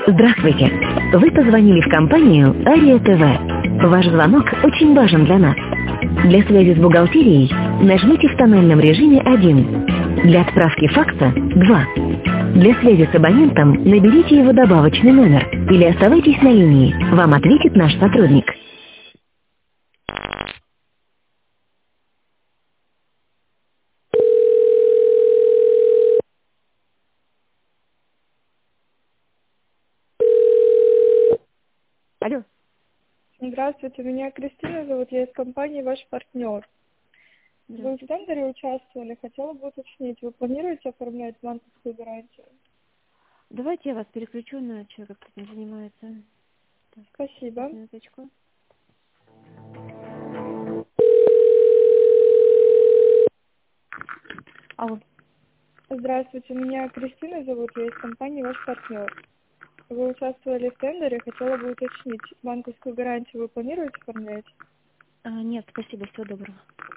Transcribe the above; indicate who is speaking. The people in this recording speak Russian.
Speaker 1: Здравствуйте! Вы позвонили в компанию Ария ТВ. Ваш звонок очень важен для нас. Для связи с бухгалтерией нажмите в тоннельном режиме 1. Для отправки факса 2. Для связи с абонентом наберите его добавочный номер или оставайтесь на линии. Вам ответит наш сотрудник. Алло.
Speaker 2: Здравствуйте, меня Кристина зовут, я из компании «Ваш партнер». Вы в тендере участвовали, хотела бы уточнить, вы планируете оформлять банковскую гарантию?
Speaker 1: Давайте я вас переключу на человека, кто этим занимается. Так,
Speaker 2: Спасибо.
Speaker 1: минуточку. Алло.
Speaker 2: Здравствуйте, меня Кристина зовут, я из компании «Ваш партнер». Вы участвовали в тендере, хотела бы уточнить, банковскую гарантию вы планируете оформлять?
Speaker 1: Нет, спасибо, всего доброго.